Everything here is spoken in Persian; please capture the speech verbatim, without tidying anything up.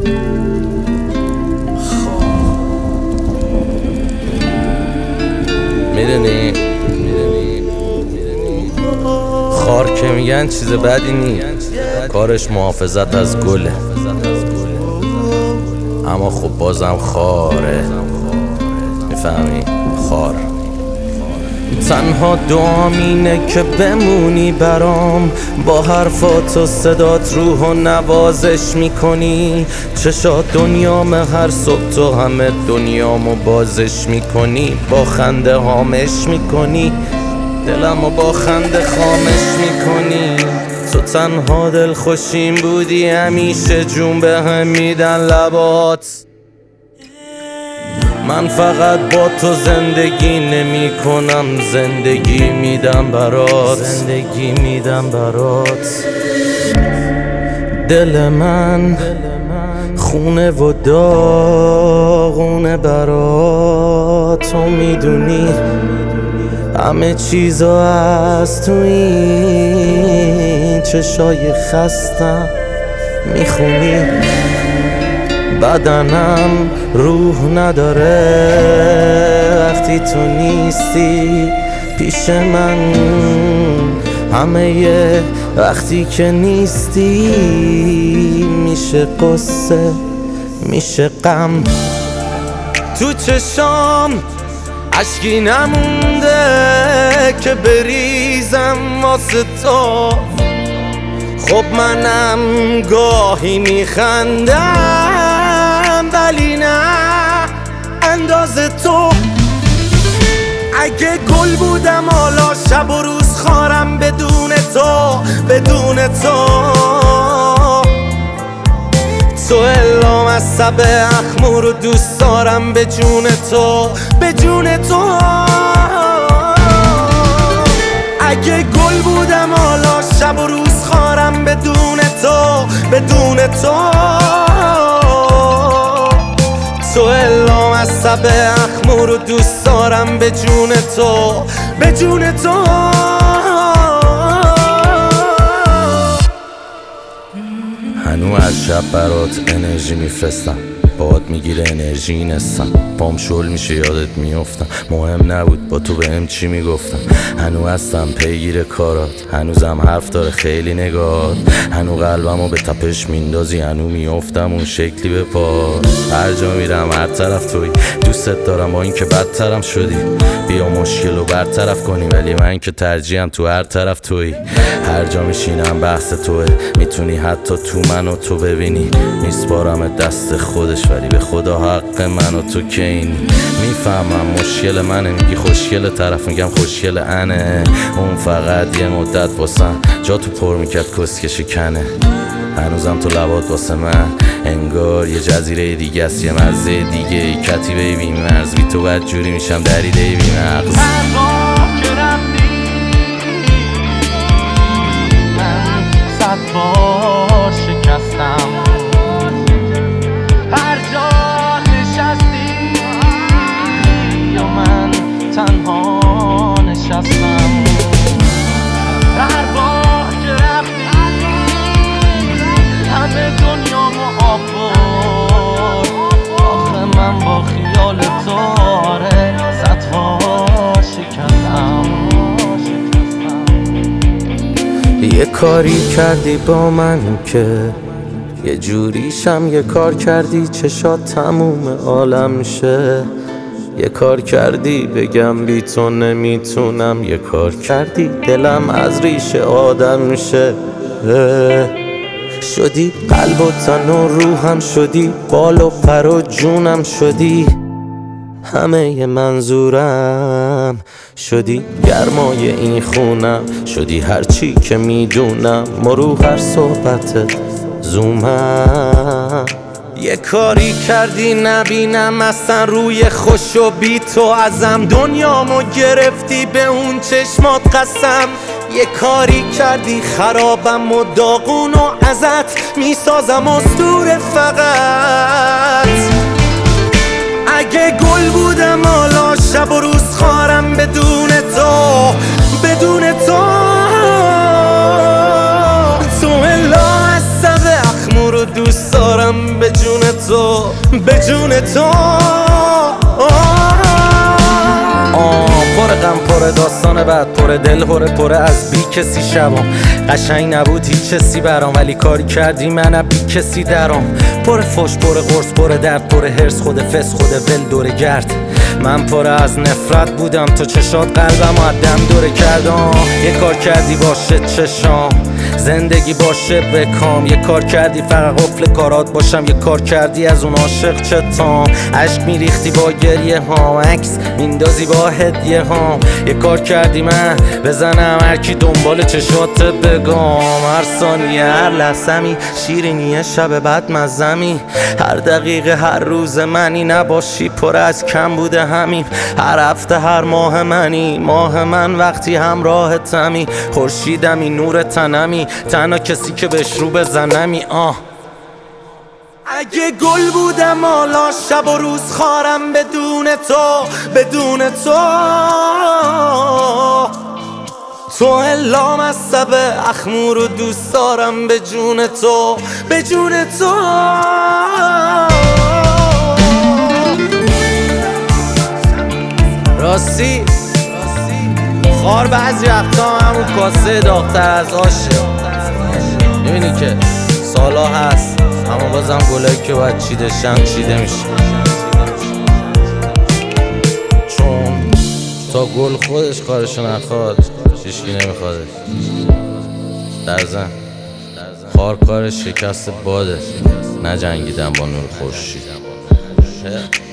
میدونی خار که میگن چیز بدی نی، کارش محافظت از گله، اما خب بازم خاره. میفهمی؟ خار. تنها دعام اینه که بمونی برام، با حرفات و صدات روح و نوازش میکنی. چشات دنیام هر صبح تو همه دنیامو بازش میکنی، با خنده هامش میکنی، دلمو با خنده خامش میکنی. تو تنها دل خوشیم بودی، همیشه جون به هم میدن لبات. من فقط با تو زندگی نمی کنم، زندگی میدم برات، زندگی میدم برات. دل من خونه و داغونه برات، تو میدونی همه چیزا از تو این چشای خستم میخونی. بدنم روح نداره وقتی تو نیستی پیش من، همه یه وقتی که نیستی میشه قصه میشه غم. تو چشام اشکی نمونده که بریزم واسه تو، خب منم گاهی میخندم ولی نه اندازه تو. اگه گل بودم حالا شب و روز خارم بدون تو، بدون تو. تو الام از سب اخمور رو دوست دارم به جون تو، به جون تو. اگه گل بودم حالا شب و روز خارم بدون تو، بدون تو. تو الام از سب اخمور رو دوست دارم به جون تو، به جون تو. هنو از شب برات انرژی میفرستم، باد میگیره انرژی نستم، پام شل میشه یادت میافتم. مهم نبود با تو بهم چی میگفتم، هنو هستم پیگیر کارات، هنوزم حرف داره خیلی نگات. هنو قلبمو به تپش میندازی، هنو میافتم اون شکلی به پاس. هر جا میرم هر طرف توی، دوستت دارم با این که بدترم شدی. بیا مشکل رو برطرف کنی، ولی من که ترجیحم تو هر طرف توی. هر جا میشینم بحث توه، میتونی حتی تو منو تو ببینی. میسپارم دست خودش ولی به خدا حق من و تو که اینی. میفهمم مشکل منه، میگی خوشگل، طرف میگم خوشگل انه. اون فقط یه مدت واسم جا تو پر میکرد کسکش کنه. هنوزم تو لبات واسه من انگار یه جزیره دیگه است، یه مرزه دیگه ای. کتیبه بی مرز بی تو بد جوری میشم دریده بی مغز. من صد بار شکستم، هر جا نشستی یا من تنها نشستم. هر بار که رفتی همه دنیامو آب برد. آخه من با خیال تو آره صد بار شکستم. یه کاری کردی با من که یه جوریشم، یه کار کردی چشات تموم عالم شه. یه کار کردی بگم بی تو نمیتونم، یه کار کردی دلم از ریشه آدم شه. شدی قلب و تن و روحم، شدی بال و پر و جونم، شدی همه ی منظورم، شدی گرمای این خونم، شدی هرچی که میدونم مرو هر صحبتت زومم. یه کاری کردی نبینم اصلا روی خوش و بی تو ازم، دنیامو گرفتی به اون چشمات قسم. یه کاری کردی خرابم و داغون و ازت میسازم اسطوره فقط. اگه گل بودم حالا شب و روز خارم بدون تو، بدون تو. تو الا از سب اخمور رو دوست دوست دارم به جون تو، به جون تو. آه پر غم پر داستان بعد، پر دل هره پر از بی کسی شبام. قشنگ نبود هیچ چیزی برام، ولی کاری کردی من بی کسی درام. پر فش پر قرص پر درد پر هرس، خود فس خود ول دور گرد. من پر از نفرت بودم، تو چشات قلبم و دم دوره کردم. یه کار کردی باشه چشام، زندگی باشه بکام. یه کار کردی فقط قفل کارات باشم، یه کار کردی از اون عاشق چتام. عشق میریختی با گریه هام، عکس میندازی با هدیه هام. یه کار کردی من بزنم هرکی دنبال چشات بگم. هر ثانیه هر لحظمی شیرینیه شب بعد مزمی. هر دقیقه هر روز منی نباشی پر از کم بوده همین. هر هفته هر ماه منی، ماه من وقتی همراه تمی. خورشیدمی نور تنمی، تنها کسی که بهش رو بزنمی. آه اگه گل بودم حالا شب و روز خارم بدون تو، بدون تو. تو الا مصبه اخمور و دوست دارم به جون تو، به جون تو. راستی خار بعضی وقتا همون کاسه داغ‌تر از آشه. میبینی که سالا هست اما بازم گلایی که باید چیده شن چیده میشه، چون تا گل خودش کارشو نخواد هیچکی نمیخوادش. در ضمن خار کارش شکست باده، نجنگیدن با نور خورشید.